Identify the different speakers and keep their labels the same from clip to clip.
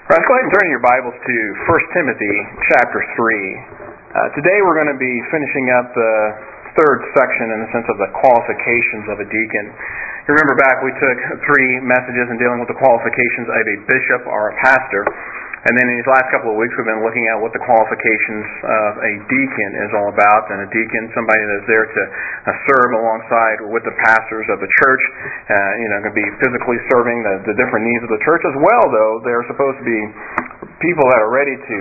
Speaker 1: Let's go ahead and turn your Bibles to 1 Timothy chapter 3. Today we're going to be finishing up the third section in the sense of the qualifications of a deacon. You remember back we took 3 messages in dealing with the qualifications of a bishop or a pastor. And then in these last couple of weeks we've been looking at what the qualifications of a deacon is all about. And a deacon, somebody that's there to serve alongside with the pastors of the church. Going to be physically serving the different needs of the church as well, though. They're supposed to be people that are ready to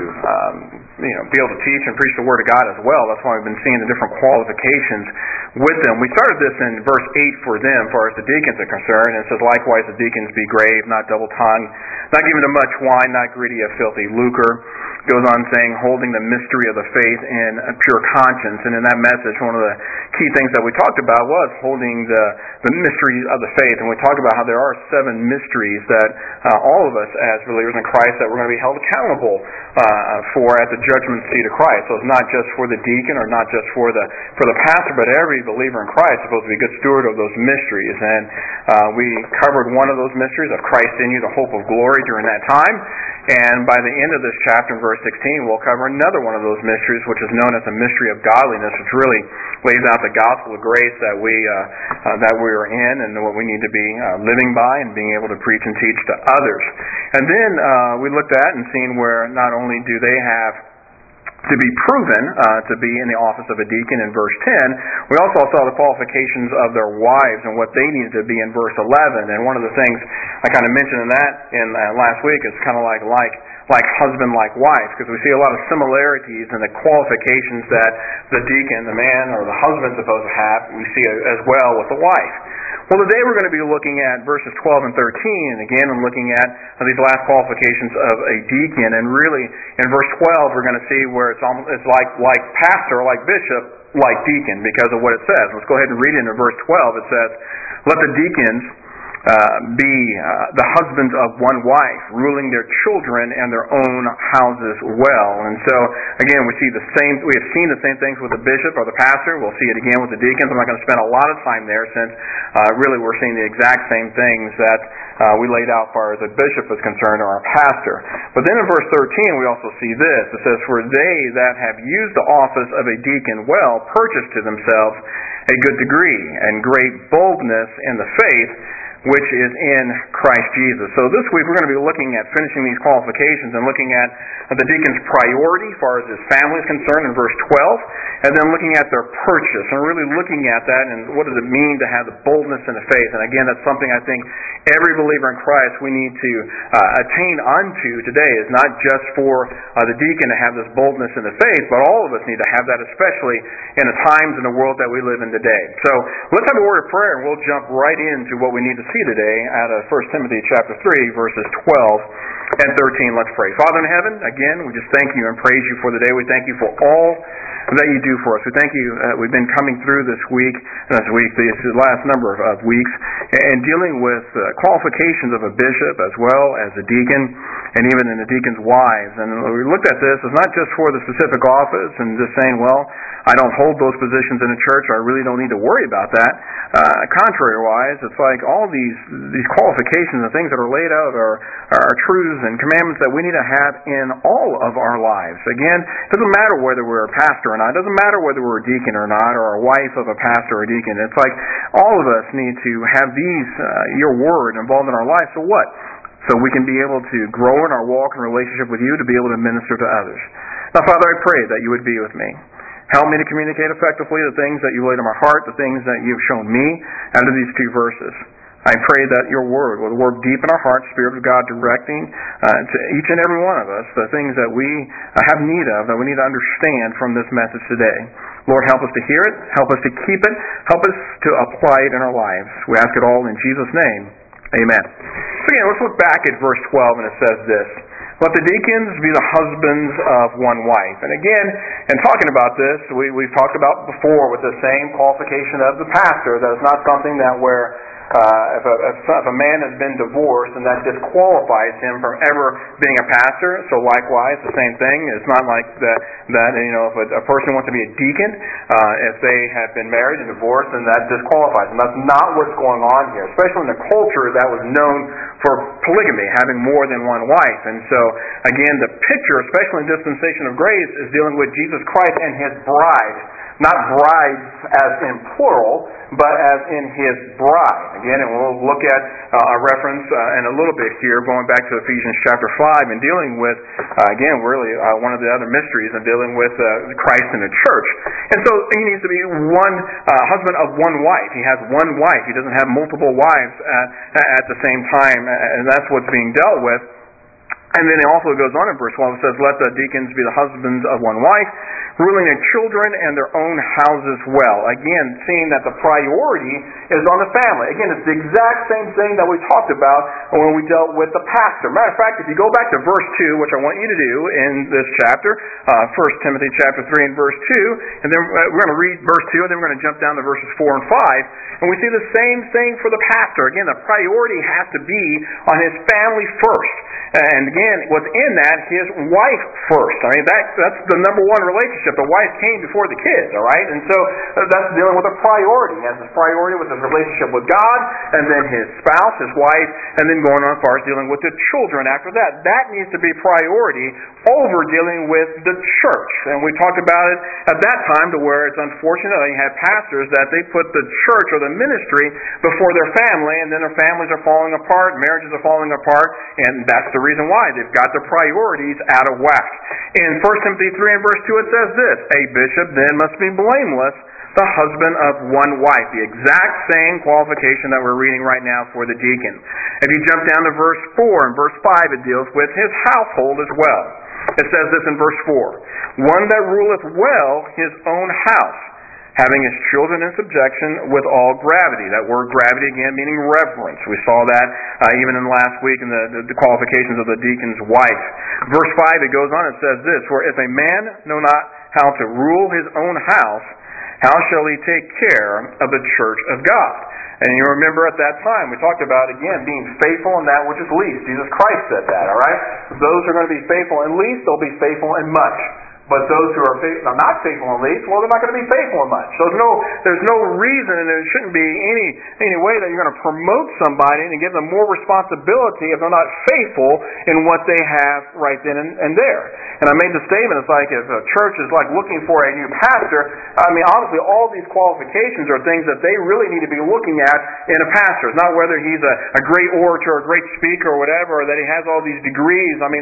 Speaker 1: be able to teach and preach the Word of God as well. That's why we've been seeing the different qualifications with them. We started this in verse 8 for them, as far as the deacons are concerned. And it says, likewise the deacons be grave, not double-tongued, not given to much wine, not greedy of filthy lucre. Goes on saying, holding the mystery of the faith in a pure conscience. And in that message, one of the key things that we talked about was holding the mystery of the faith. And we talked about how there are 7 mysteries that all of us as believers in Christ that we're going to be held accountable for at the judgment seat of Christ. So it's not just for the deacon or not just for the pastor, but every believer in Christ is supposed to be a good steward of those mysteries. And we covered one of those mysteries of Christ in you, the hope of glory during that time. And by the end of this chapter, in verse 16, we'll cover another one of those mysteries, which is known as the mystery of godliness, which really lays out the gospel of grace that we are in and what we need to be living by and being able to preach and teach to others. And then we looked at and seen where not only do they have to be proven to be in the office of a deacon in verse 10, we also saw the qualifications of their wives and what they needed to be in verse 11. And one of the things I kind of mentioned in that in last week is kind of like husband, like wife, because we see a lot of similarities in the qualifications that the deacon, the man or the husband is supposed to have. We see as well with the wife. Well, today we're going to be looking at verses 12 and 13, and again I'm looking at these last qualifications of a deacon, and really in verse 12 we're going to see where it's like pastor, like bishop, like deacon, because of what it says. Let's go ahead and read it in verse 12. It says, let the deacons be the husbands of one wife, ruling their children and their own houses well. And so, again, we have seen the same things with the bishop or the pastor. We'll see it again with the deacons. I'm not going to spend a lot of time there since really we're seeing the exact same things that we laid out as far as a bishop is concerned or our pastor. But then in verse 13 we also see this. It says, for they that have used the office of a deacon well purchase to themselves a good degree and great boldness in the faith which is in Christ Jesus. So this week we're going to be looking at finishing these qualifications and looking at the deacon's priority as far as his family is concerned in verse 12, and then looking at their purchase and really looking at that and what does it mean to have the boldness in the faith. And again, that's something I think every believer in Christ we need to attain unto today. Is not just for the deacon to have this boldness in the faith, but all of us need to have that, especially in the times in the world that we live in today. So let's have a word of prayer and we'll jump right into what we need to see today out of 1 Timothy chapter 3, verses 12 and 13. Let's pray. Father in heaven, again, we just thank you and praise you for the day. We thank you for all that you do for us. We thank you. We've been coming through these last number of weeks, and dealing with qualifications of a bishop as well as a deacon, and even in the deacon's wives. And we looked at this as not just for the specific office and just saying, well, I don't hold those positions in a church, I really don't need to worry about that. Contrary-wise, it's like all these qualifications and things that are laid out are truths and commandments that we need to have in all of our lives. Again, it doesn't matter whether we're a pastor or not. It doesn't matter whether we're a deacon or not, or a wife of a pastor or a deacon. It's like all of us need to have your word involved in our life. So what? So we can be able to grow in our walk and relationship with you to be able to minister to others. Now, Father, I pray that you would be with me. Help me to communicate effectively the things that you laid on my heart, the things that you've shown me out of these 2 verses. I pray that your word will work deep in our hearts, Spirit of God directing to each and every one of us the things that we have need of, that we need to understand from this message today. Lord, help us to hear it, help us to keep it, help us to apply it in our lives. We ask it all in Jesus' name. Amen. So again, let's look back at verse 12, and it says this. Let the deacons be the husbands of one wife. And again, And talking about this, we've talked about before with the same qualification of the pastor, that it's not something that where if a man has been divorced and that disqualifies him from ever being a pastor, so likewise, the same thing. It's not like that if a person wants to be a deacon, if they have been married and divorced, then that disqualifies them. That's not what's going on here, especially in the culture that was known for polygamy, having more than one wife. And so, again, the picture, especially in dispensation of grace, is dealing with Jesus Christ and His bride. Not brides as in plural, but as in His bride. Again, and we'll look at a reference in a little bit here, going back to Ephesians chapter 5, and dealing with, again, really one of the other mysteries, and dealing with Christ in the church. And so he needs to be one husband of one wife. He has one wife. He doesn't have multiple wives at the same time, and that's what's being dealt with. And then it also goes on in verse 12, it says, "Let the deacons be the husbands of one wife, ruling their children and their own houses well." Again, seeing that the priority is on the family. Again, it's the exact same thing that we talked about when we dealt with the pastor. Matter of fact, if you go back to verse 2, which I want you to do in this chapter, 1 Timothy chapter 3 and verse 2, and then we're going to read verse 2, and then we're going to jump down to verses 4 and 5, and we see the same thing for the pastor. Again, the priority has to be on his family first. And again, within that, his wife first. I mean, that's the number one relationship. The wife came before the kids, all right? And so that's dealing with a priority. He has his priority with his relationship with God, and then his spouse, his wife, and then going on as far as dealing with the children after that. That needs to be priority over dealing with the church. And we talked about it at that time to where it's unfortunate that you have pastors that they put the church or the ministry before their family, and then their families are falling apart, marriages are falling apart, and that's the reason why. They've got their priorities out of whack. In 1 Timothy 3 and verse 2 it says this, "A bishop then must be blameless, the husband of one wife." The exact same qualification that we're reading right now for the deacon. If you jump down to verse 4 and verse 5, it deals with his household as well. It says this in verse 4, "One that ruleth well his own house, having his children in subjection with all gravity." That word gravity, again, meaning reverence. We saw that even in last week in the qualifications of the deacon's wife. Verse 5, it goes on, it says this, "For if a man know not how to rule his own house, how shall he take care of the church of God?" And you remember at that time, we talked about, again, being faithful in that which is least. Jesus Christ said that, all right? Those who are going to be faithful in least, they'll be faithful in much. But those who are not faithful in least, well, they're not going to be faithful in much. So there's no reason, and there shouldn't be any way that you're going to promote somebody and give them more responsibility if they're not faithful in what they have right then and there. And I made the statement, it's like if a church is like looking for a new pastor, I mean, honestly, all these qualifications are things that they really need to be looking at in a pastor. It's not whether he's a great orator, a great speaker, or whatever, or that he has all these degrees. I mean,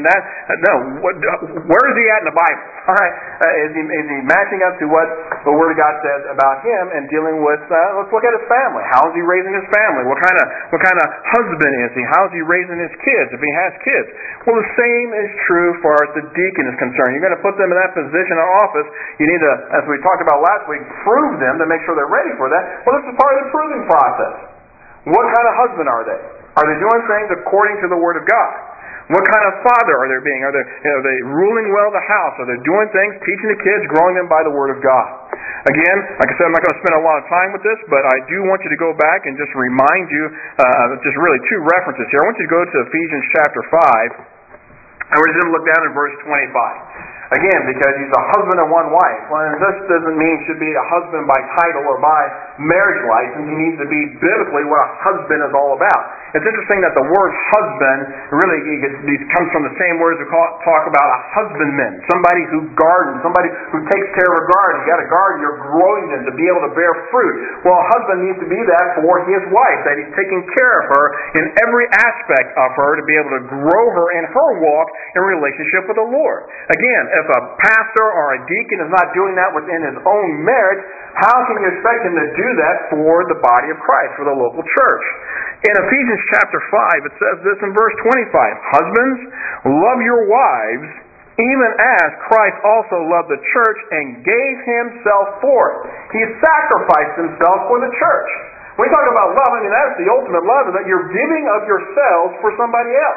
Speaker 1: where is he at in the Bible? Is he matching up to what the Word of God says about him and dealing with, let's look at his family. How is he raising his family? What kind of husband is he? How is he raising his kids, if he has kids? Well, the same is true as far as the deacon is concerned. You're going to put them in that position in office. You need to, as we talked about last week, prove them to make sure they're ready for that. Well, this is part of the proving process. What kind of husband are they? Are they doing things according to the Word of God? What kind of father are they being? Are they ruling well the house? Are they doing things, teaching the kids, growing them by the Word of God? Again, like I said, I'm not going to spend a lot of time with this, but I do want you to go back and just remind you, just really two references here. I want you to go to Ephesians chapter 5, and we're just going to look down in verse 25. Again, because he's a husband of one wife. Well, and this doesn't mean he should be a husband by title or by marriage license. He needs to be biblically what a husband is all about. It's interesting that the word husband really comes from the same words we talk about a husbandman. Somebody who gardens, somebody who takes care of a garden. You got a garden, you're growing them to be able to bear fruit. Well, a husband needs to be that for his wife, that he's taking care of her in every aspect of her to be able to grow her in her walk in relationship with the Lord. Again, if a pastor or a deacon is not doing that within his own marriage, how can you expect him to do that for the body of Christ, for the local church? In Ephesians chapter 5, it says this in verse 25, "Husbands, love your wives, even as Christ also loved the church and gave himself for it." He sacrificed himself for the church. When we talk about love, I mean, that's the ultimate love, is that you're giving of yourselves for somebody else.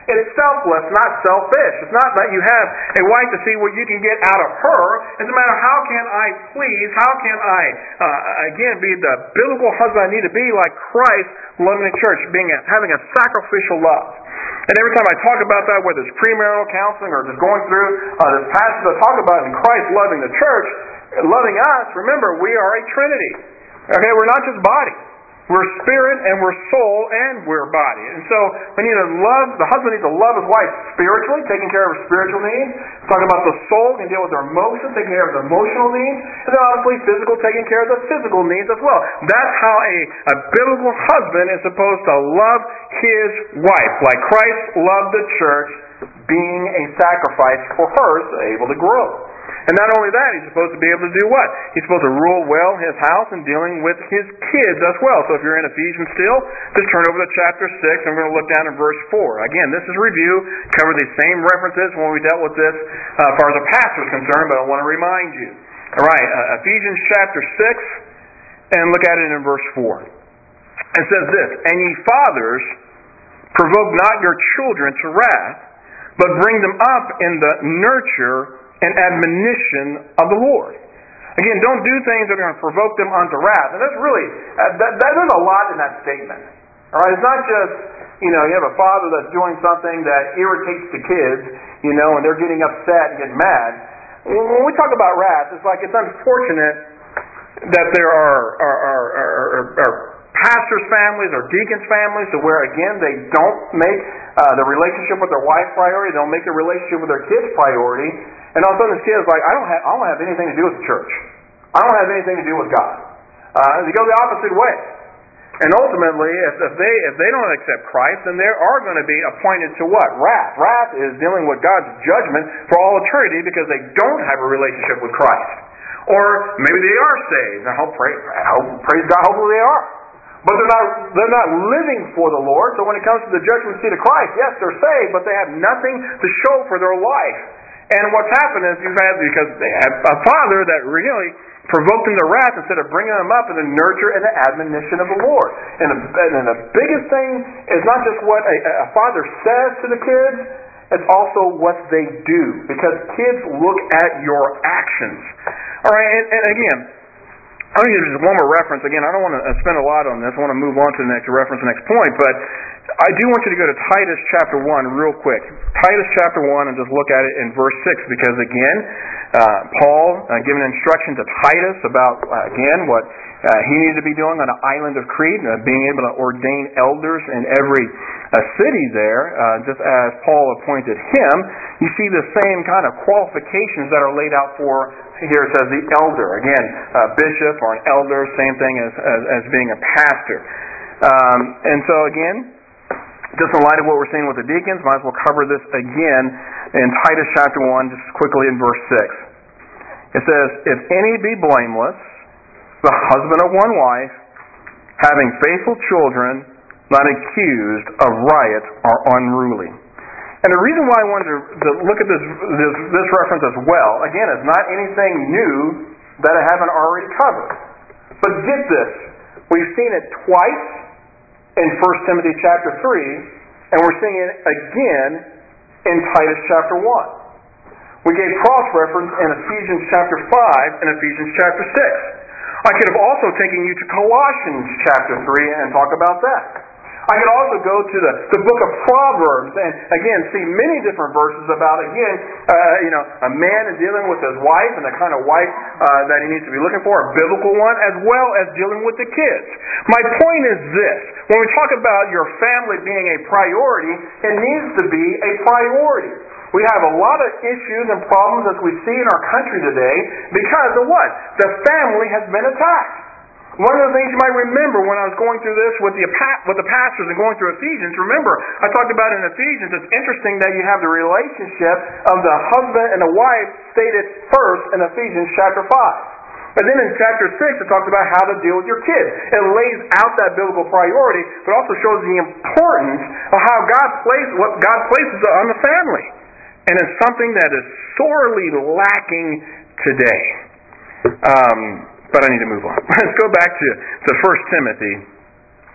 Speaker 1: It's selfless, not selfish. It's not that you have a wife to see what you can get out of her. It's a matter of how can I please, how can I, again, be the biblical husband I need to be like Christ loving the church, having a sacrificial love. And every time I talk about that, whether it's premarital counseling or just going through this passage I talk about in Christ loving the church, loving us, remember, we are a Trinity. Okay, we're not just body. We're spirit and we're soul and we're body. And so we need to love, the husband needs to love his wife spiritually, taking care of her spiritual needs. Talking about the soul, can deal with her emotions, taking care of the emotional needs. And then obviously physical, taking care of the physical needs as well. That's how a biblical husband is supposed to love his wife, like Christ loved the church, being a sacrifice for her, so able to grow. And not only that, he's supposed to be able to do what? He's supposed to rule well his house and dealing with his kids as well. So if you're in Ephesians still, just turn over to chapter 6, and we're going to look down in verse 4. Again, this is review, cover these same references when we dealt with this as far as a pastor is concerned, but I want to remind you. All right, Ephesians chapter 6, and look at it in verse 4. It says this, "And ye fathers, provoke not your children to wrath, but bring them up in the nurture and admonition of the Lord." Again, don't do things that are going to provoke them unto wrath. And that's really, there's a lot in that statement. All right, it's not just, you have a father that's doing something that irritates the kids, and they're getting upset and getting mad. When we talk about wrath, it's like it's unfortunate that there are pastors' families or deacons' families to where, again, they don't make the relationship with their wife priority, they don't make the relationship with their kids priority, and all of a sudden this kid is like, I don't have anything to do with the church. I don't have anything to do with God. They go the opposite way. And ultimately, if they don't accept Christ, then they are going to be appointed to what? Wrath. Wrath is dealing with God's judgment for all eternity because they don't have a relationship with Christ. Or maybe they are saved. Praise God, hopefully they are. But they're not living for the Lord. So when it comes to the judgment seat of Christ, yes, they're saved, but they have nothing to show for their life. And what's happened is because they have a father that really provoked them to wrath instead of bringing them up in the nurture and the admonition of the Lord. And the biggest thing is not just what a father says to the kids, it's also what they do. Because kids look at your actions. All right, and again, I'm going to use just one more reference. Again, I don't want to spend a lot on this. I want to move on to the next point. But I do want you to go to Titus chapter 1 real quick. Titus chapter 1 and just look at it in verse 6. Because again, Paul giving instruction to Titus about, again, what he needed to be doing on the island of Crete, being able to ordain elders in every city there, just as Paul appointed him. You see the same kind of qualifications that are laid out for, here it says the elder. Again, bishop or an elder, same thing as being a pastor. And so again, just in light of what we're seeing with the deacons, might as well cover this again in Titus chapter 1, just quickly in verse 6. It says, "If any be blameless, the husband of one wife, having faithful children, not accused of riot or unruly." And the reason why I wanted to look at this reference as well, again, it's not anything new that I haven't already covered. But get this, we've seen it twice in 1 Timothy chapter 3, and we're seeing it again in Titus chapter 1. We gave cross-reference in Ephesians chapter 5 and Ephesians chapter 6. I could have also taken you to Colossians chapter 3 and talk about that. I could also go to the book of Proverbs and, again, see many different verses about, again, a man dealing with his wife and the kind of wife that he needs to be looking for, a biblical one, as well as dealing with the kids. My point is this. When we talk about your family being a priority, it needs to be a priority. We have a lot of issues and problems as we see in our country today because of what? The family has been attacked. One of the things you might remember when I was going through this with the pastors and going through Ephesians, remember, I talked about in Ephesians, it's interesting that you have the relationship of the husband and the wife stated first in Ephesians chapter 5. And then in chapter 6, it talks about how to deal with your kids. It lays out that biblical priority, but also shows the importance of how what God places on the family. And it's something that is sorely lacking today. But I need to move on. Let's go back to 1 Timothy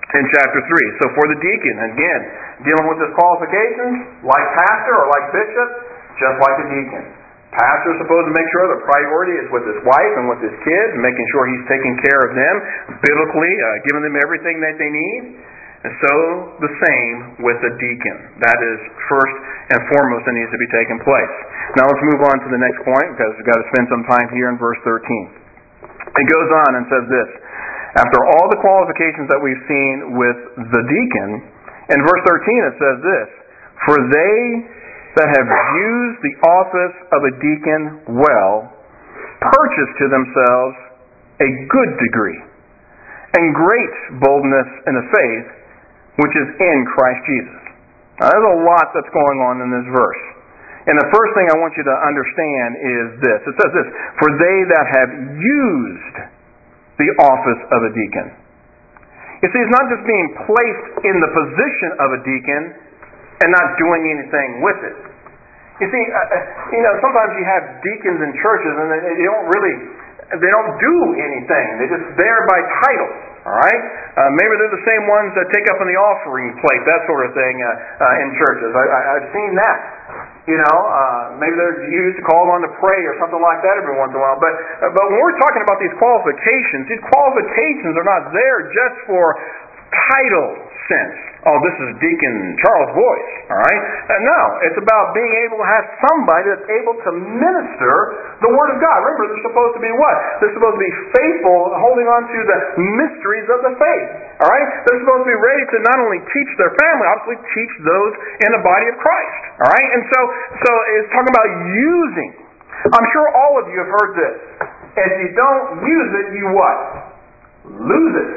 Speaker 1: in chapter 3. So for the deacon, again, dealing with his qualifications, like pastor or like bishop, just like the deacon. Pastor is supposed to make sure the priority is with his wife and with his kids, making sure he's taking care of them biblically, giving them everything that they need. And so the same with the deacon. That is first and foremost that needs to be taking place. Now let's move on to the next point, because we've got to spend some time here in verse 13. It goes on and says this: after all the qualifications that we've seen with the deacon, in verse 13 it says this: for they that have used the office of a deacon well purchase to themselves a good degree and great boldness in the faith which is in Christ Jesus. Now, there's a lot that's going on in this verse. And the first thing I want you to understand is this. It says this: for they that have used the office of a deacon. You see, it's not just being placed in the position of a deacon and not doing anything with it. You see, sometimes you have deacons in churches and they don't do anything. They're just there by title. All right? Maybe they're the same ones that take up in the offering plate, that sort of thing in churches. I've seen that. Maybe they're used to call on to pray or something like that every once in a while. But when we're talking about these qualifications are not there just for title sense. Oh, this is Deacon Charles Boyce. All right? No, it's about being able to have somebody that's able to minister the Word of God. Remember, they're supposed to be what? They're supposed to be faithful, holding on to the mysteries of the faith. All right? They're supposed to be ready to not only teach their family, obviously teach those in the body of Christ. All right? And so it's talking about using. I'm sure all of you have heard this. If you don't use it, you what? Lose it.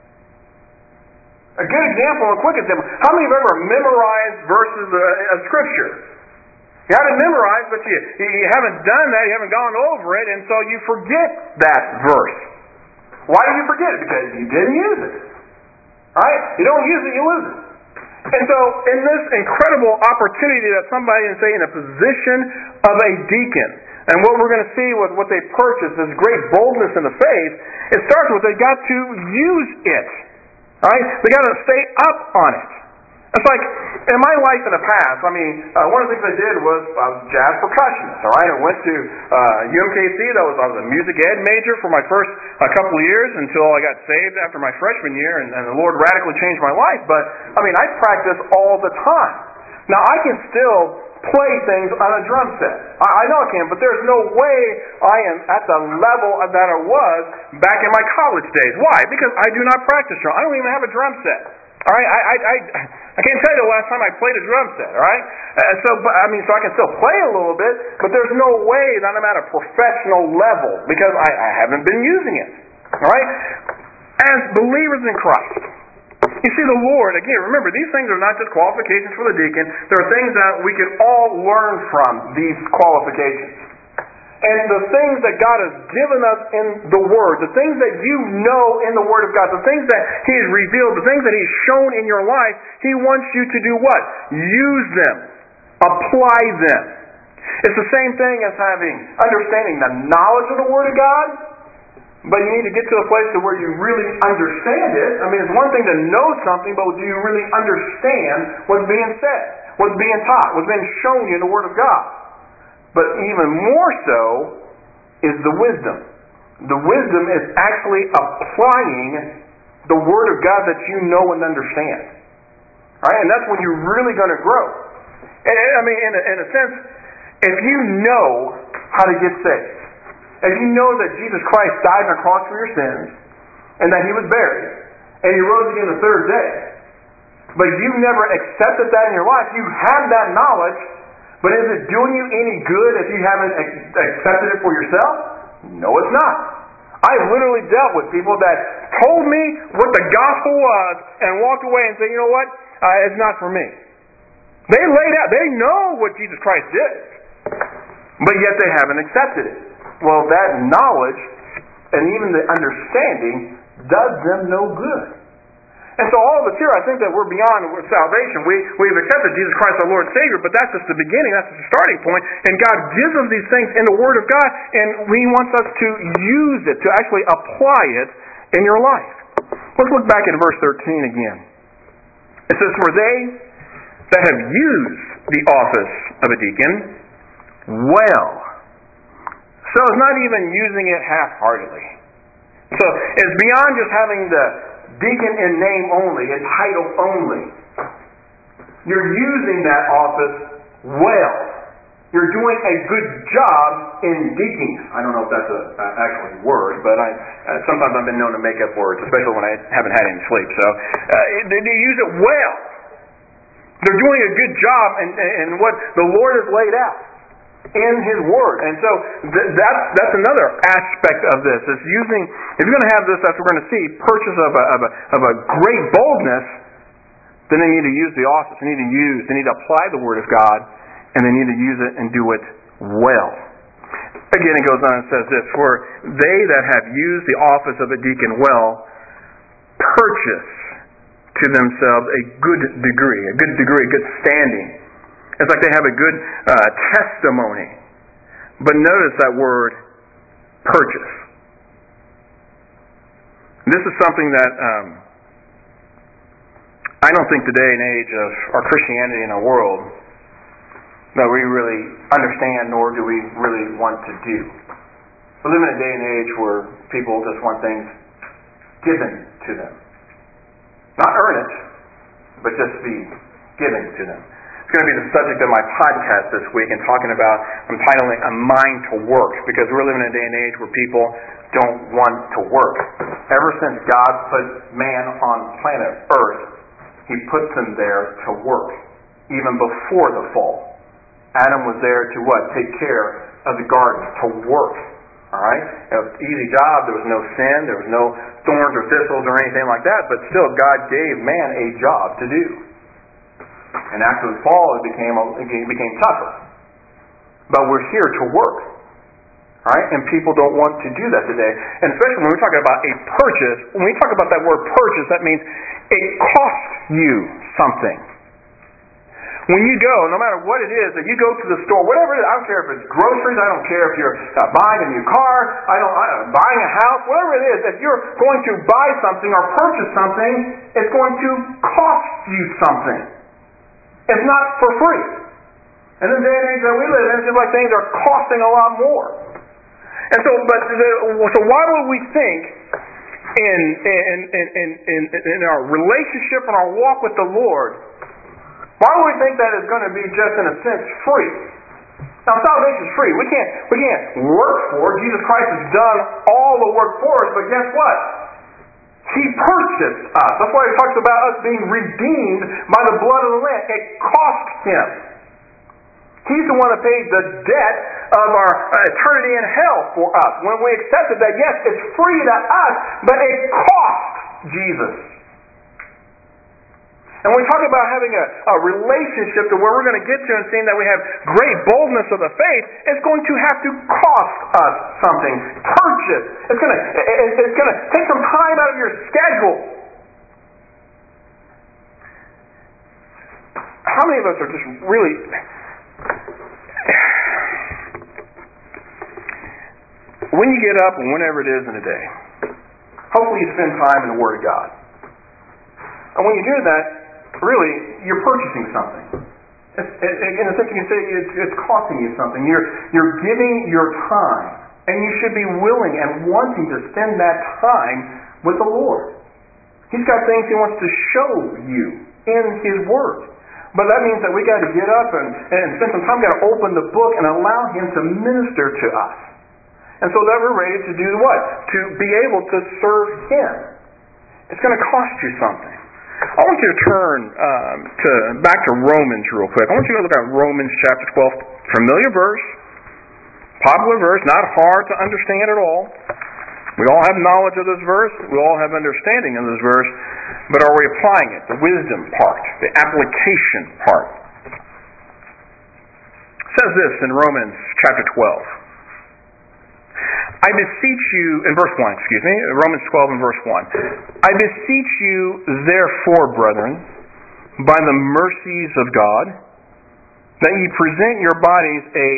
Speaker 1: A good example, a quick example. How many have ever memorized verses of Scripture? You have it memorized, but you haven't done that, you haven't gone over it, and so you forget that verse. Why do you forget it? Because you didn't use it. Right? You don't use it, you lose it. And so, in this incredible opportunity that somebody is, say, in a position of a deacon, and what we're going to see with what they purchased, this great boldness in the faith, it starts with they got to use it. Right? They got to stay up on it. It's like, in my life in the past, one of the things I did was I was a jazz percussionist. All right? I went to UMKC. I was a music ed major for my first couple of years until I got saved after my freshman year, and the Lord radically changed my life. But, I practice all the time. Now, I can still play things on a drum set. I know I can, but there's no way I am at the level that I was back in my college days. Why? Because I do not practice drum. I don't even have a drum set. All right, I can't tell you the last time I played a drum set. All right, so I can still play a little bit, but there's no way that I'm at a professional level because I haven't been using it. All right, as believers in Christ. You see, the Lord, again, remember, these things are not just qualifications for the deacon. There are things that we can all learn from these qualifications. And the things that God has given us in the Word, the things that you know in the Word of God, the things that He has revealed, the things that He's shown in your life, He wants you to do what? Use them. Apply them. It's the same thing as understanding the knowledge of the Word of God, but you need to get to a place to where you really understand it. It's one thing to know something, but do you really understand what's being said, what's being taught, what's being shown you in the Word of God? But even more so is the wisdom. The wisdom is actually applying the Word of God that you know and understand. All right? And that's when you're really going to grow. And, in a sense, if you know how to get saved, if you know that Jesus Christ died on the cross for your sins, and that He was buried, and He rose again the third day, but you've never accepted that in your life, you have that knowledge, but is it doing you any good if you haven't accepted it for yourself? No, it's not. I've literally dealt with people that told me what the gospel was and walked away and said, you know what? It's not for me. They laid out, they know what Jesus Christ did, but yet they haven't accepted it. Well, that knowledge and even the understanding does them no good. And so all of us here, I think that we're beyond salvation. We've accepted Jesus Christ our Lord and Savior, but that's just the beginning, that's just the starting point. And God gives us these things in the Word of God, and He wants us to use it, to actually apply it in your life. Let's look back at verse 13 again. It says, "For they that have used the office of a deacon well." So it's not even using it half-heartedly. So it's beyond just having the deacon in name only, in title only. You're using that office well. You're doing a good job in deaconing. I don't know if that's an actual word, but sometimes I've been known to make up words, especially when I haven't had any sleep. So they use it well. They're doing a good job in what the Lord has laid out in His Word. And so that's another aspect of this. Is using, if you're going to have this, as we're going to see, purchase of a great boldness, then they need to use the office. They need to apply the Word of God, and they need to use it and do it well. Again, it goes on and says this, "For they that have used the office of a deacon well, purchase to themselves a good degree, a good standing." It's like they have a good testimony. But notice that word, purchase. This is something that I don't think the day and age of our Christianity in our world that we really understand, nor do we really want to do. We live in a day and age where people just want things given to them. Not earn it, but just be given to them. It's going to be the subject of my podcast this week, and I'm titling "A Mind to Work," because we're living in a day and age where people don't want to work. Ever since God put man on planet Earth, He puts him there to work, even before the fall. Adam was there to what? Take care of the garden, to work. All right? Easy job. There was no sin. There was no thorns or thistles or anything like that, but still God gave man a job to do. And after the fall, it became tougher. But we're here to work. All right? And people don't want to do that today. And especially when we're talking about a purchase, when we talk about that word purchase, that means it costs you something. When you go, no matter what it is, that you go to the store, whatever it is, I don't care if it's groceries, I don't care if you're buying a new car, buying a house, whatever it is, if you're going to buy something or purchase something, it's going to cost you something. It's not for free. And in the day and age that we live in, it's just like things are costing a lot more. And so, so why would we think in our relationship and our walk with the Lord, why would we think that it's going to be just in a sense free? Now salvation is free. We can't work for it. Jesus Christ has done all the work for us, but guess what? He purchased us. That's why He talks about us being redeemed by the blood of the Lamb. It cost Him. He's the one that paid the debt of our eternity in hell for us. When we accepted that, yes, it's free to us, but it cost Jesus. And when we talk about having a relationship to where we're going to get to and seeing that we have great boldness of the faith, it's going to have to cost us something. Purchase. It's going to take some time out of your schedule. How many of us are just really... When you get up and whenever it is in a day, hopefully you spend time in the Word of God. And when you do that, really, you're purchasing something. In a sense, you can say it's costing you something. You're giving your time, and you should be willing and wanting to spend that time with the Lord. He's got things He wants to show you in His Word. But that means that we got to get up and spend some time, got to open the book and allow Him to minister to us. And so that we're ready to do what? To be able to serve Him. It's going to cost you something. I want you to turn back to Romans real quick. I want you to look at Romans chapter 12. Familiar verse, popular verse, not hard to understand at all. We all have knowledge of this verse. We all have understanding of this verse. But are we applying it? The wisdom part, the application part. It says this in Romans chapter 12. I beseech you, in verse 1, Romans 12 and verse 1. I beseech you, therefore, brethren, by the mercies of God, that ye present your bodies a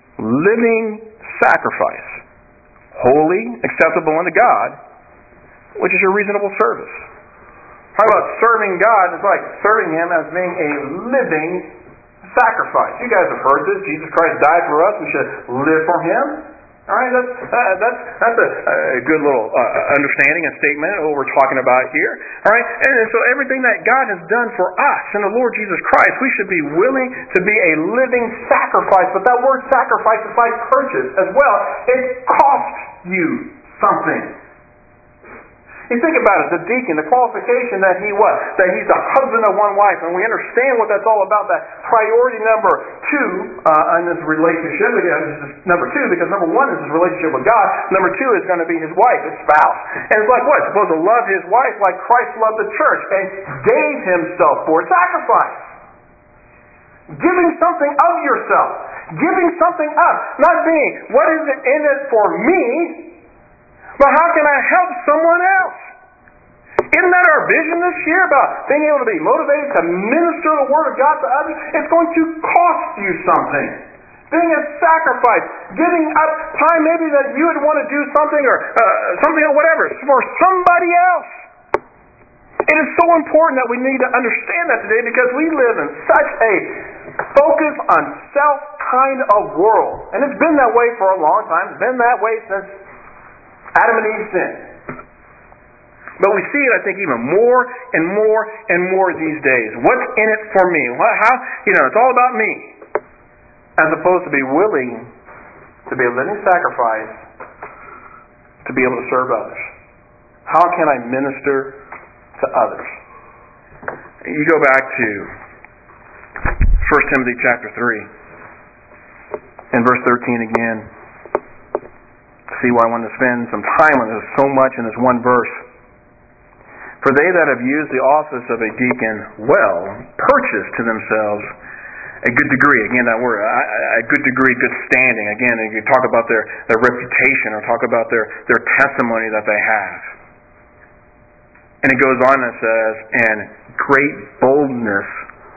Speaker 1: living sacrifice, holy, acceptable unto God, which is your reasonable service. How about serving God? It's like serving Him as being a living sacrifice. You guys have heard this. Jesus Christ died for us. We should live for Him. All right, that's a good little understanding and statement of what we're talking about here. All right, and so everything that God has done for us in the Lord Jesus Christ, we should be willing to be a living sacrifice. But that word sacrifice is like purchase as well. It costs you something. You think about it, the deacon, the qualification that he was, that he's the husband of one wife, and we understand what that's all about, that priority number 2 in this relationship. Again, this is number 2, because number 1 is his relationship with God. Number 2 is going to be his wife, his spouse. And it's like what? He's supposed to love his wife like Christ loved the church and gave himself for sacrifice. Giving something of yourself. Giving something up. Not being, what is it in it for me? But how can I help someone else? Isn't that our vision this year about being able to be motivated to minister the Word of God to others? It's going to cost you something. Being a sacrifice, giving up time maybe that you would want to do something or something or whatever for somebody else. It is so important that we need to understand that today because we live in such a focus on self kind of world. And it's been that way for a long time. It's been that way since Adam and Eve sinned. But we see it, I think, even more and more and more these days. What's in it for me? It's all about me. As opposed to be willing to be a living sacrifice to be able to serve others. How can I minister to others? You go back to 1 Timothy chapter 3 and verse 13 again. See why I want to spend some time on this so much in this one verse. For they that have used the office of a deacon well purchase to themselves a good degree. Again, that word, a good degree, good standing. Again, you talk about their reputation or talk about their testimony that they have. And it goes on and says, and great boldness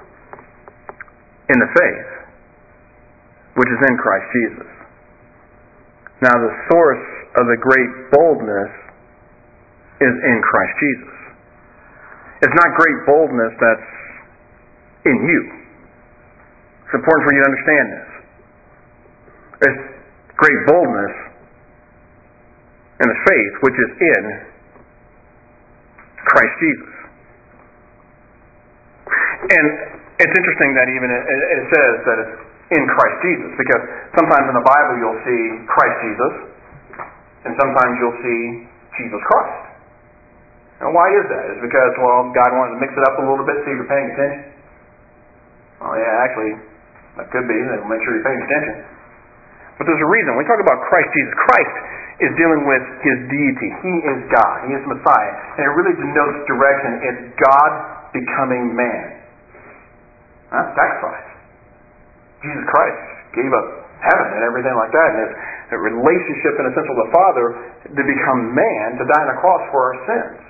Speaker 1: in the faith, which is in Christ Jesus. Now, the source of the great boldness is in Christ Jesus. It's not great boldness that's in you. It's important for you to understand this. It's great boldness in the faith, which is in Christ Jesus. And it's interesting that even it says that it's in Christ Jesus, because sometimes in the Bible you'll see Christ Jesus, and sometimes you'll see Jesus Christ. And why is that? It's because, God wanted to mix it up a little bit, see if you're paying attention. Oh yeah, actually, that could be. They'll make sure you're paying attention. But there's a reason. When we talk about Christ Jesus, Christ is dealing with His deity. He is God. He is Messiah. And it really denotes direction. It's God becoming man. That's sacrifice. Jesus Christ gave up heaven and everything like that, and his relationship in a sense with the Father to become man, to die on the cross for our sins.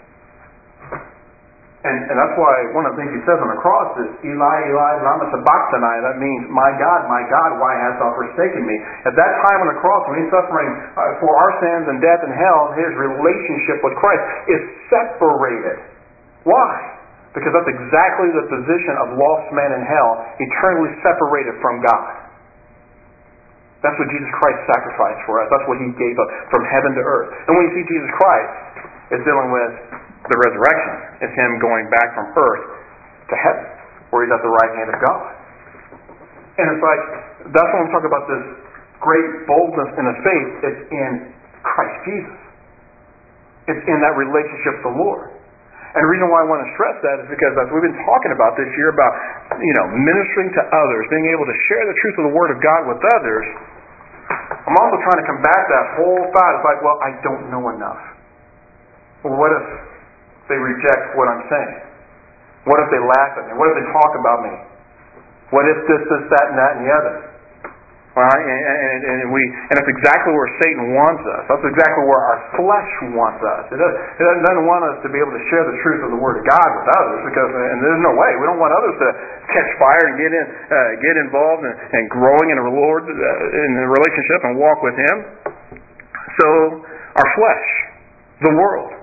Speaker 1: And that's why one of the things he says on the cross is, Eli, Eli, lama sabachthani. That means, my God, why hast thou forsaken me? At that time on the cross, when he's suffering for our sins and death and hell, his relationship with Christ is separated. Why? Because that's exactly the position of lost men in hell, eternally separated from God. That's what Jesus Christ sacrificed for us. That's what He gave up from heaven to earth. And when you see Jesus Christ, it's dealing with the resurrection. It's Him going back from earth to heaven, where He's at the right hand of God. And it's like, that's when we talk about this great boldness in the faith. It's in Christ Jesus. It's in that relationship with the Lord. And the reason why I want to stress that is because as we've been talking about this year about, ministering to others, being able to share the truth of the Word of God with others, I'm also trying to combat that whole thought. It's like, I don't know enough. Well, what if they reject what I'm saying? What if they laugh at me? What if they talk about me? What if this, that, and that, and the other? Right? And that's exactly where Satan wants us. That's exactly where our flesh wants us. It doesn't want us to be able to share the truth of the Word of God with others, and there's no way. We don't want others to catch fire and get involved and growing in the Lord in the relationship and walk with Him. So our flesh, the world,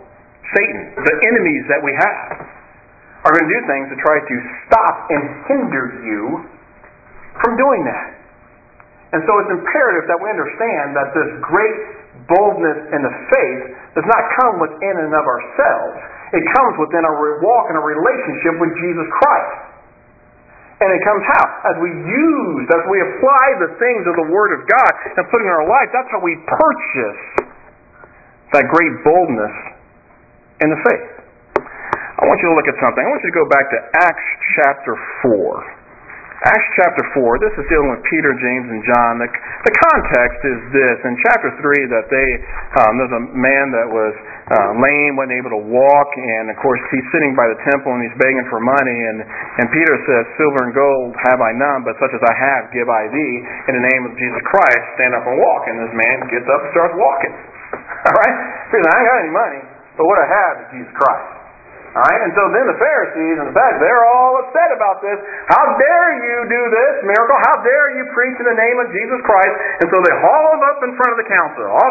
Speaker 1: Satan, the enemies that we have, are going to do things to try to stop and hinder you from doing that. And so it's imperative that we understand that this great boldness in the faith does not come within and of ourselves. It comes within our walk in a relationship with Jesus Christ. And it comes how? As we apply the things of the Word of God and put it in our life, that's how we purchase that great boldness in the faith. I want you to look at something. I want you to go back to Acts chapter 4. Acts chapter 4, this is dealing with Peter, James, and John. The context is this. In chapter 3, that there's a man that was lame, wasn't able to walk, and of course he's sitting by the temple and he's begging for money, and Peter says, "Silver and gold have I none, but such as I have give I thee. In the name of Jesus Christ, stand up and walk." And this man gets up and starts walking. All right? He says, "I ain't got any money, but what I have is Jesus Christ." All right, and so then the Pharisees and the Sadducees, they're all upset about this. How dare you do this miracle? How dare you preach in the name of Jesus Christ? And so they haul him up in front of the council, off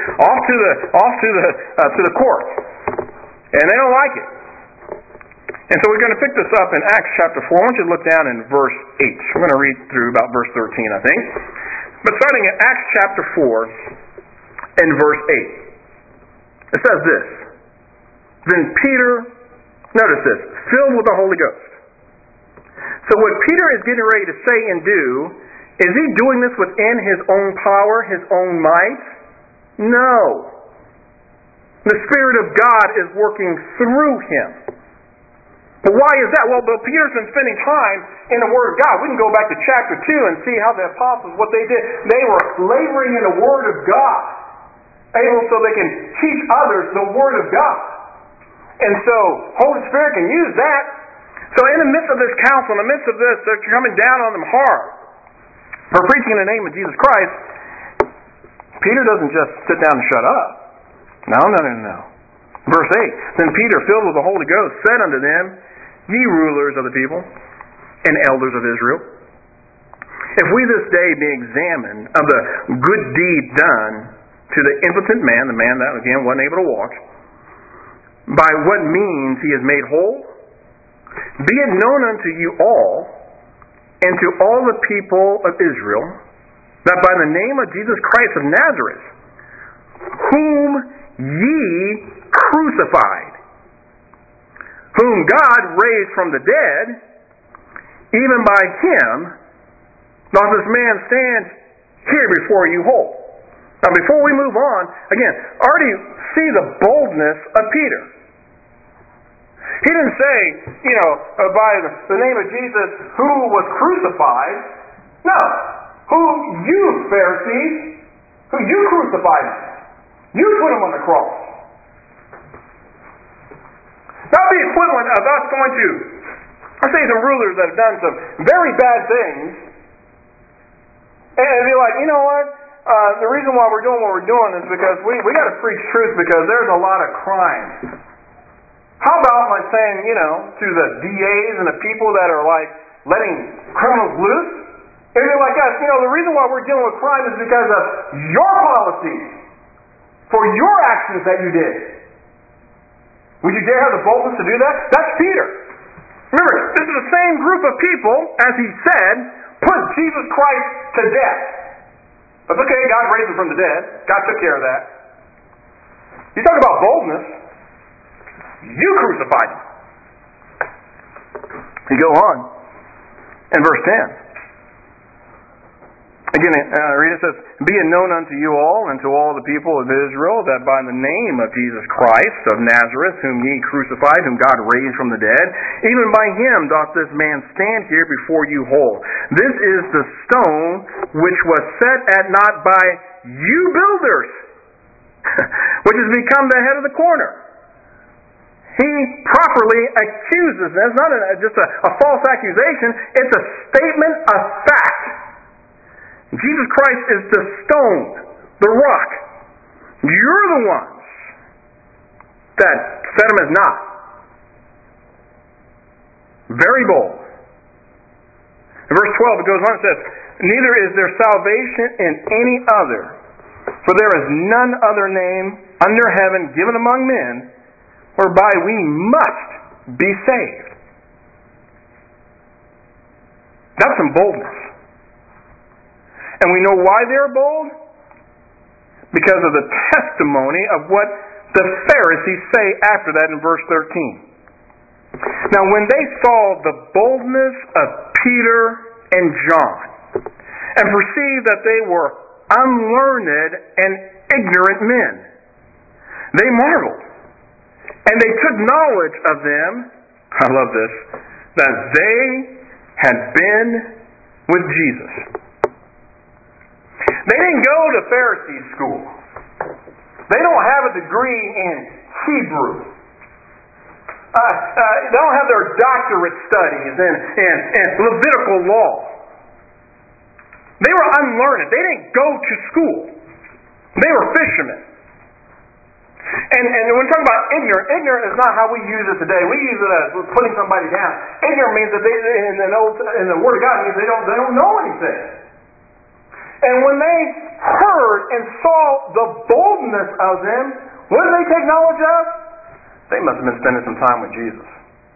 Speaker 1: to the court, and they don't like it. And so we're going to pick this up in Acts chapter 4. I want you to look down in verse 8. I'm going to read through about verse 13, I think. But starting in Acts chapter 4 and verse 8, it says this: "Then Peter," notice this, "filled with the Holy Ghost." So what Peter is getting ready to say and do, is he doing this within his own power, his own might? No. The Spirit of God is working through him. But why is that? Well, Peter's been spending time in the Word of God. We can go back to chapter 2 and see how the apostles, what they did. They were laboring in the Word of God, able so they can teach others the Word of God. And so, Holy Spirit can use that. So in the midst of this counsel, in the midst of this, they're coming down on them hard for preaching in the name of Jesus Christ. Peter doesn't just sit down and shut up. No. Verse 8, "Then Peter, filled with the Holy Ghost, said unto them, Ye rulers of the people, and elders of Israel, if we this day be examined of the good deed done to the impotent man," the man that, again, wasn't able to walk, "by what means he is made whole, be it known unto you all, and to all the people of Israel, that by the name of Jesus Christ of Nazareth, whom ye crucified, whom God raised from the dead, even by him doth this man stand here before you whole." Now before we move on, again, already see the boldness of Peter. He didn't say, by the name of Jesus, who was crucified. No. Who you, Pharisees, who you crucified him. You put him on the cross. Not the equivalent of us going to, I say some rulers that have done some very bad things, and be like, you know what? The reason why we're doing what we're doing is because we got to preach truth because there's a lot of crime. How about like saying, to the DAs and the people that are like letting criminals loose? If you're like us, the reason why we're dealing with crime is because of your policies, for your actions that you did. Would you dare have the boldness to do that? That's Peter. Remember, this is the same group of people, as he said, put Jesus Christ to death. But okay, God raised him from the dead. God took care of that. You talk about boldness. You crucified him. You go on. In verse 10. Again, it says, "Be it known unto you all and to all the people of Israel that by the name of Jesus Christ of Nazareth, whom ye crucified, whom God raised from the dead, even by him doth this man stand here before you whole. This is the stone which was set at naught by you builders, which has become the head of the corner." He properly accuses them. It's not just a false accusation. It's a statement of fact. Jesus Christ is the stone, the rock. You're the ones that set him as not. Very bold. In verse 12 it goes on and says, "Neither is there salvation in any other, for there is none other name under heaven given among men whereby we must be saved. That's some boldness. And we know why they're bold? Because of the testimony of what the Pharisees say after that in verse 13. Now, when they saw the boldness of Peter and John and perceived that they were unlearned and ignorant men, they marveled. And they took knowledge of them, I love this, that they had been with Jesus. They didn't go to Pharisee school. They don't have a degree in Hebrew. They don't have their doctorate studies in Levitical law. They were unlearned. They didn't go to school. They were fishermen. And when we talk about ignorant is not how we use it today. We use it as putting somebody down. Ignorant means that they, in the Word of God, means they don't know anything. And when they heard and saw the boldness of them, what did they take knowledge of? They must have been spending some time with Jesus.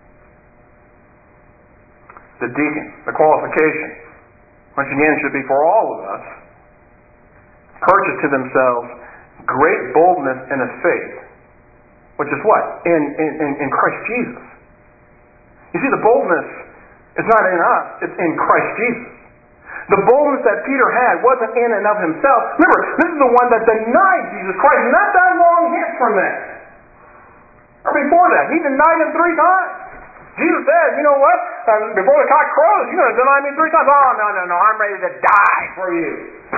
Speaker 1: The deacon, the qualification, once again, should be for all of us, purchase to themselves great boldness in a faith, which is what? In Christ Jesus. You see, the boldness is not in us, it's in Christ Jesus. The boldness that Peter had wasn't in and of himself. Remember, this is the one that denied Jesus Christ not that long hit from that. Or before that, he denied him 3 times. Jesus said, you know what? Before the cock crows, you're going to deny me 3 times. Oh, no, I'm ready to die for you.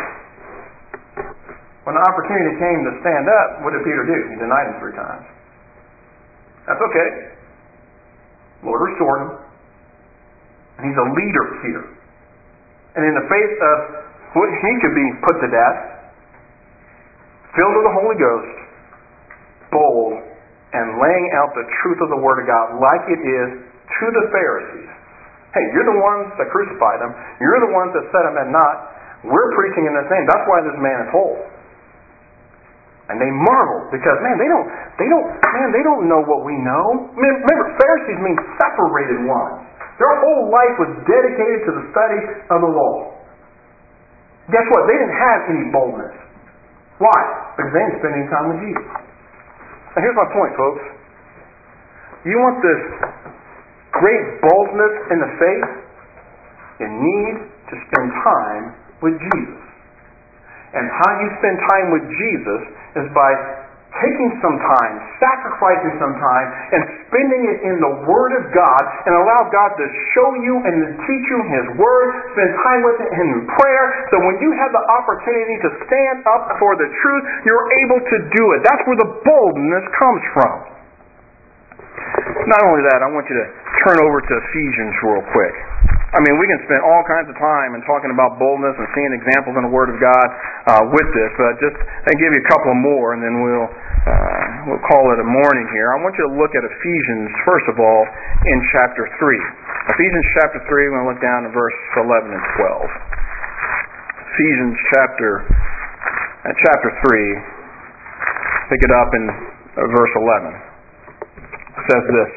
Speaker 1: When the opportunity came to stand up, what did Peter do? He denied him 3 times. That's okay. Lord restored him. And he's a leader here. And in the face of what he could be put to death, filled with the Holy Ghost, bold, and laying out the truth of the Word of God like it is to the Pharisees. Hey, you're the ones that crucified him. You're the ones that set him at naught. We're preaching in this name. That's why this man is whole. And they marvel because, they don't know what we know. Remember, Pharisees mean separated ones. Their whole life was dedicated to the study of the law. Guess what? They didn't have any boldness. Why? Because they didn't spend any time with Jesus. Now here's my point, folks. You want this great boldness in the faith? You need to spend time with Jesus. And how you spend time with Jesus is by taking some time, sacrificing some time, and spending it in the Word of God, and allow God to show you and to teach you His Word, spend time with Him in prayer, so when you have the opportunity to stand up for the truth, you're able to do it. That's where the boldness comes from. Not only that, I want you to turn over to Ephesians real quick. We can spend all kinds of time in talking about boldness and seeing examples in the Word of God with this, but I'll give you a couple more, and then we'll call it a morning here. I want you to look at Ephesians, first of all, in chapter 3. Ephesians chapter 3, we're going to look down to verse 11 and 12. Ephesians chapter 3, pick it up in verse 11. It says this: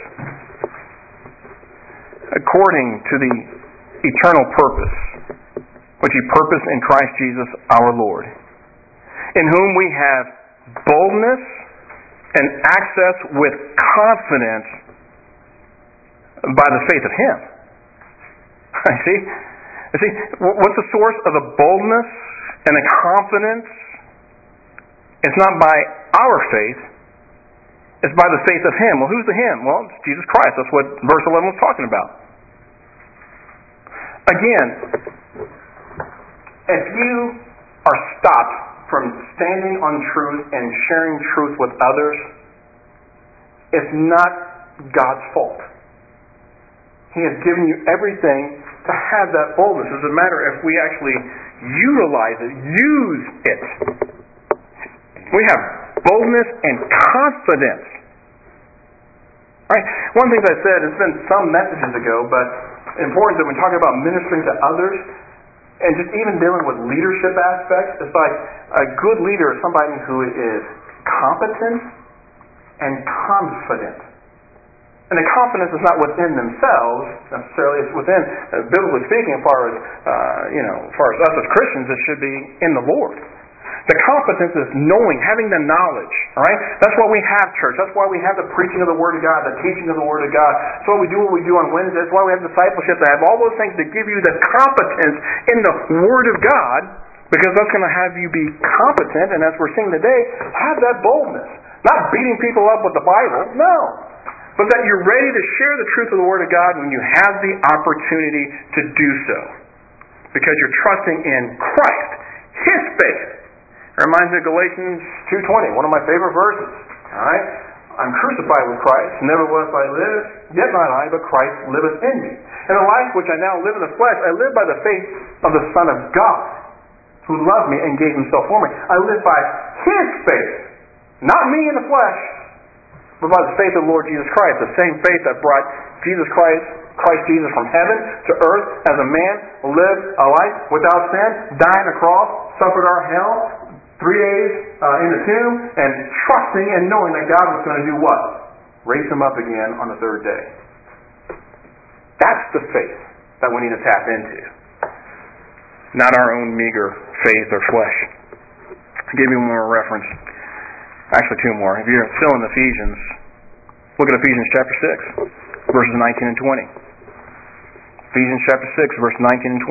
Speaker 1: according to the eternal purpose which He purposed in Christ Jesus our Lord, in whom we have boldness and access with confidence by the faith of Him. You see, what's the source of the boldness and the confidence? It's not by our faith, it's by the faith of Him. Well, who's the Him? Well, it's Jesus Christ. That's what verse 11 was talking about. Again, if you are stopped from standing on truth and sharing truth with others, it's not God's fault. He has given you everything to have that boldness. It's a matter if we actually utilize it, use it. We have boldness and confidence. All right. One of the things I said, it's been some messages ago, but important that when talking about ministering to others and just even dealing with leadership aspects, it's like a good leader is somebody who is competent and confident. And the confidence is not within themselves necessarily; it's within, biblically speaking, as far as us as Christians, it should be in the Lord. The competence is knowing, having the knowledge. All right, that's why we have church. That's why we have the preaching of the Word of God, the teaching of the Word of God. That's why we do what we do on Wednesday. That's why we have discipleship. To have all those things to give you the competence in the Word of God, because that's going to have you be competent. And as we're seeing today, have that boldness, not beating people up with the Bible. No. But that you're ready to share the truth of the Word of God when you have the opportunity to do so. Because you're trusting in Christ, His faith. It reminds me of Galatians 2:20, one of my favorite verses. Alright? I'm crucified with Christ, nevertheless I live, yet not I, but Christ liveth in me. And the life which I now live in the flesh, I live by the faith of the Son of God, who loved me and gave Himself for me. I live by His faith, not me in the flesh, but by the faith of the Lord Jesus Christ, the same faith that brought Christ Jesus from heaven to earth as a man, lived a life without sin, died on a cross, suffered our hell, 3 days in the tomb, and trusting and knowing that God was going to do what? Raise Him up again on the third day. That's the faith that we need to tap into. Not our own meager faith or flesh. I'll give you one more reference. Actually, 2 more. If you're still in Ephesians, look at Ephesians chapter 6, verses 19 and 20. Ephesians chapter 6, verse 19 and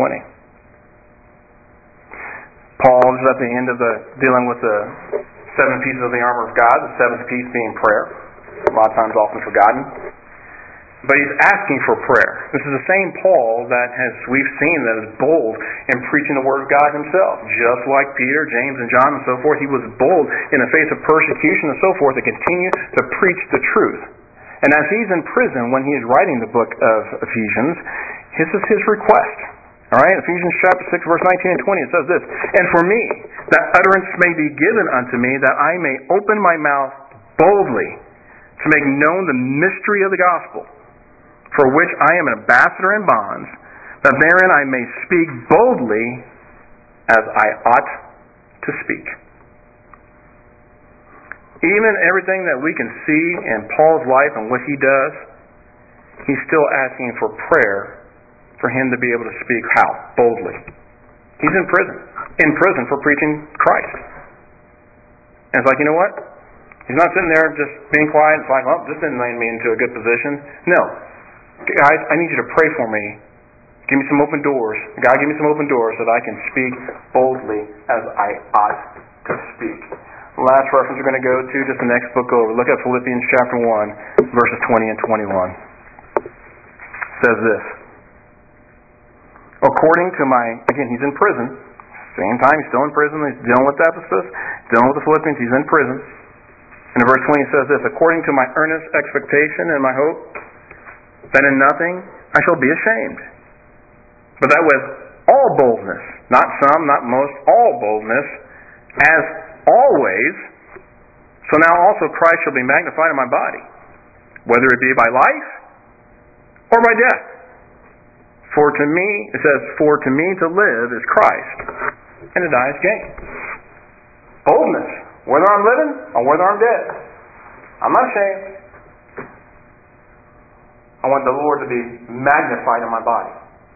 Speaker 1: 20. Paul is at the end of dealing with the 7 pieces of the armor of God, the 7th piece being prayer. A lot of times often forgotten. But he's asking for prayer. This is the same Paul that we've seen that is bold in preaching the Word of God himself. Just like Peter, James, and John, and so forth, he was bold in the face of persecution and so forth to continue to preach the truth. And as he's in prison when he is writing the book of Ephesians, this is his request. All right, Ephesians chapter 6, verse 19 and 20, it says this, "And for me, that utterance may be given unto me, that I may open my mouth boldly to make known the mystery of the gospel, for which I am an ambassador in bonds, that therein I may speak boldly as I ought to speak." Even everything that we can see in Paul's life and what he does, he's still asking for prayer for him to be able to speak how? Boldly. He's in prison for preaching Christ. And it's like, you know what? He's not sitting there just being quiet. It's like, well, this didn't land me into a good position. No. Guys, I need you to pray for me. Give me some open doors. God, give me some open doors so that I can speak boldly as I ought to speak. The last reference we're going to go to, just the next book over. Look at Philippians chapter 1, verses 20 and 21. It says this. According to again, he's in prison. Same time, he's still in prison. He's dealing with Ephesus, dealing with the Philippians. He's in prison. And in verse 20 it says this, "According to my earnest expectation and my hope, that in nothing I shall be ashamed, but that with all boldness, not some, not most, all boldness, as always, so now also Christ shall be magnified in my body, whether it be by life or by death. For to me," it says, "for to me to live is Christ, and to die is gain." Boldness, whether I'm living or whether I'm dead. I'm not ashamed. I want the Lord to be magnified in my body.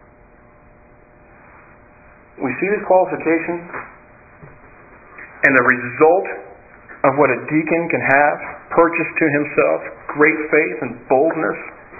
Speaker 1: We see these qualifications, and the result of what a deacon can have, purchased to himself great faith and boldness,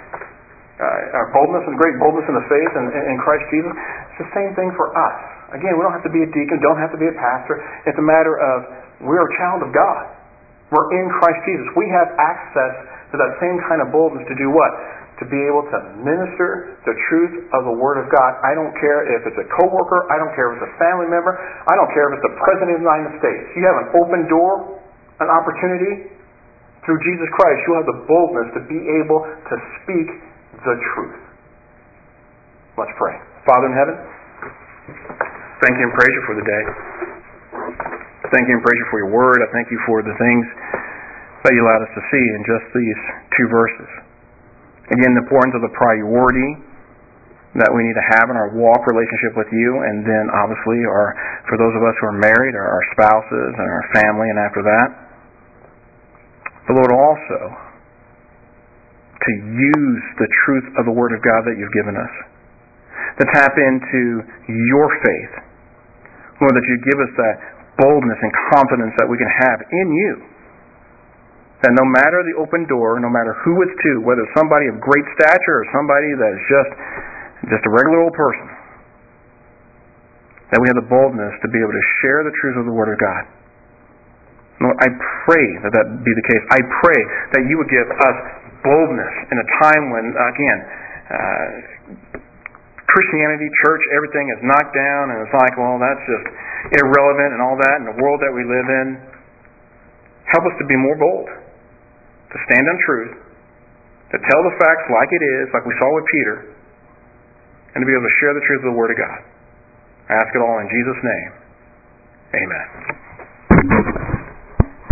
Speaker 1: great boldness in the faith in Christ Jesus. It's the same thing for us. Again, we don't have to be a deacon, don't have to be a pastor. It's a matter of we're a child of God. We're in Christ Jesus. We have access to that same kind of boldness to do what? To be able to minister the truth of the Word of God. I don't care if it's a coworker. I don't care if it's a family member. I don't care if it's the President of the United States. You have an open door, an opportunity through Jesus Christ. You'll have the boldness to be able to speak the truth. Let's pray. Father in heaven, thank you and praise you for the day. Thank you and praise you for your Word. I thank you for the things that you allowed us to see in just these 2 verses. Again, the importance of the priority that we need to have in our walk relationship with you, and then obviously for those of us who are married, our spouses and our family, and after that. but Lord, also to use the truth of the Word of God that you've given us, to tap into your faith. Lord, that you give us that boldness and confidence that we can have in you. That no matter the open door, no matter who it's to, whether it's somebody of great stature or somebody that is just a regular old person, that we have the boldness to be able to share the truth of the Word of God. Lord, I pray that that be the case. I pray that you would give us boldness in a time when, again, Christianity, church, everything is knocked down, and it's like, well, that's just irrelevant and all that in the world that we live in. Help us to be more bold, to stand on truth, to tell the facts like it is, like we saw with Peter, and to be able to share the truth of the Word of God. I ask it all in Jesus' name. Amen.